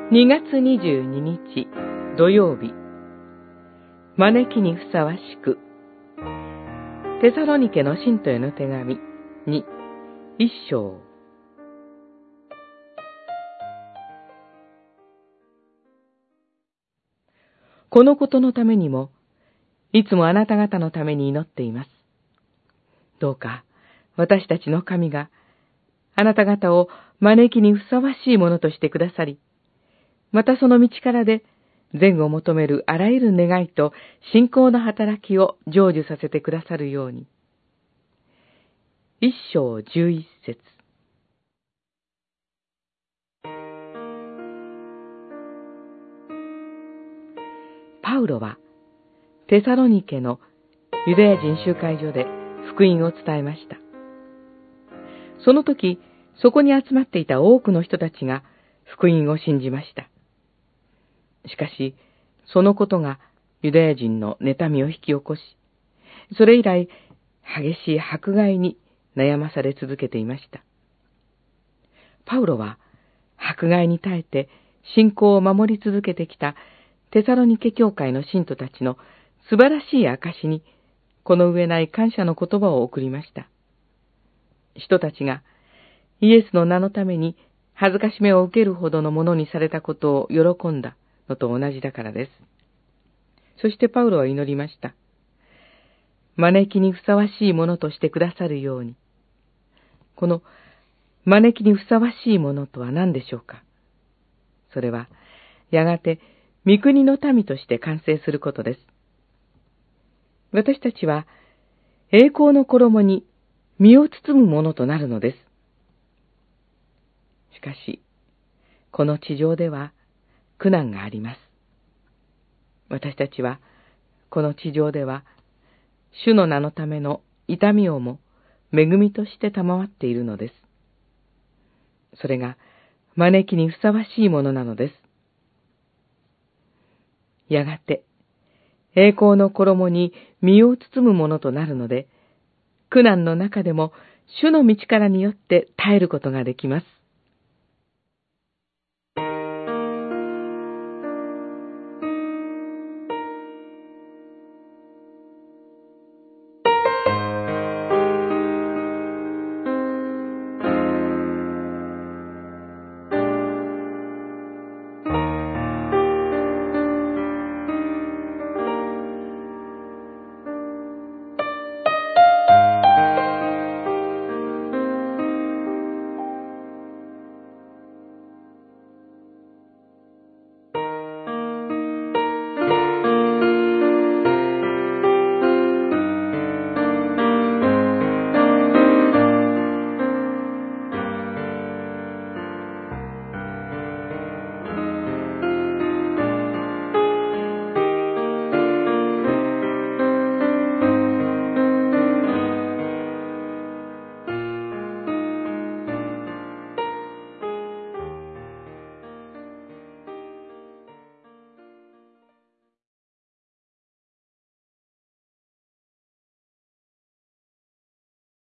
2月22日土曜日、招きにふさわしく、テサロニケの信徒への手紙2、1章。このことのためにも、いつもあなた方のために祈っています。どうか、私たちの神が、あなた方を招きにふさわしいものとしてくださり、またその道からで、善を求めるあらゆる願いと信仰の働きを成就させてくださるように。1章11節。パウロはテサロニケのユダヤ人集会所で福音を伝えました。その時、そこに集まっていた多くの人たちが福音を信じました。しかし、そのことがユダヤ人の妬みを引き起こし、それ以来、激しい迫害に悩まされ続けていました。パウロは、迫害に耐えて信仰を守り続けてきたテサロニケ教会の信徒たちの素晴らしい証に、この上ない感謝の言葉を送りました。人たちが、イエスの名のために恥ずかしめを受けるほどのものにされたことを喜んだのと同じだからです。そしてパウロは祈りました。招きにふさわしいものとしてくださるように。この招きにふさわしいものとは何でしょうか。それは、やがて御国の民として完成することです。私たちは、栄光の衣に身を包むものとなるのです。しかし、この地上では苦難があります。私たちは、この地上では、主の名のための痛みをも恵みとして賜っているのです。それが招きにふさわしいものなのです。やがて、栄光の衣に身を包むものとなるので、苦難の中でも主の道からによって耐えることができます。